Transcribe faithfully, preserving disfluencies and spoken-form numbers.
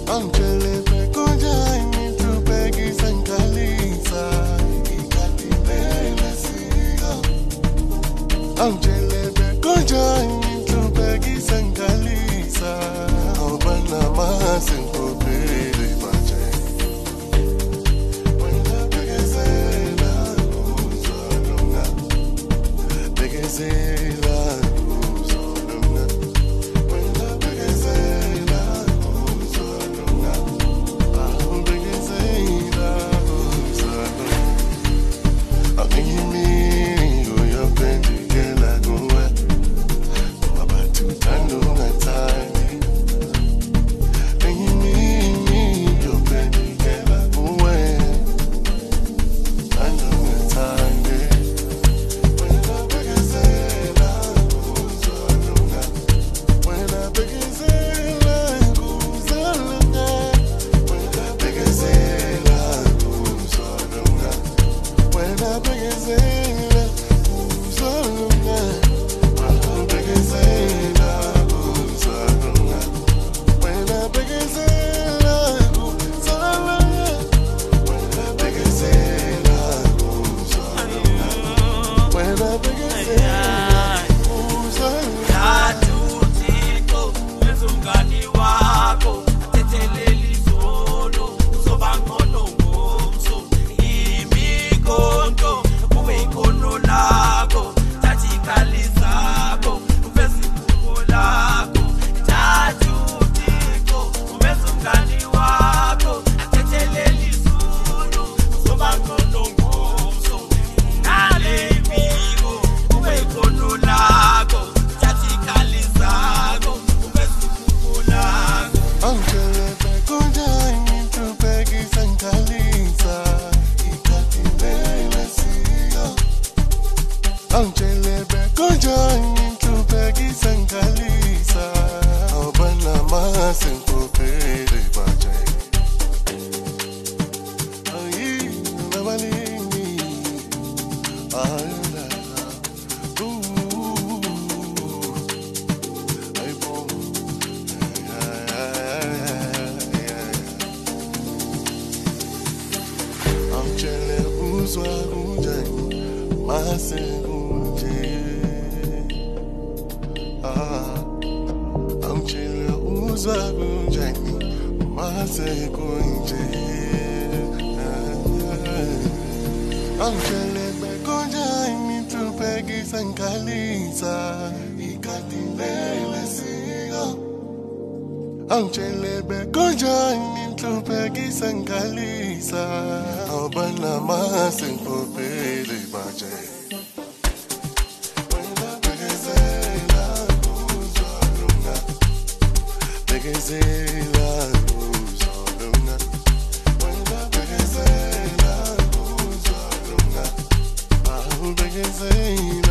Angele Bekoja into Peggy Sankalisa. Angele Bekoja into Peggy Sankalisa. Obana Masenko Pele Bache. When the Begazela goes on, Begazela. Angele Bekoja into Peggy Sankalisa. Obana Masenko Pele Bache. Ayi Nabalini. Ayala. Ooh. Ay po. Angele Uzwa Unjani. Masenko. Angele uzwa kunjani masekunje. Angele Bekoja into Peggy Sankalisa. Ikatindele sigo. Angele Bekoja into Peggy Sankalisa. Obana Masenko Pele Bache. Begazela goes on, when the Begazela goes on, I'll Begazela.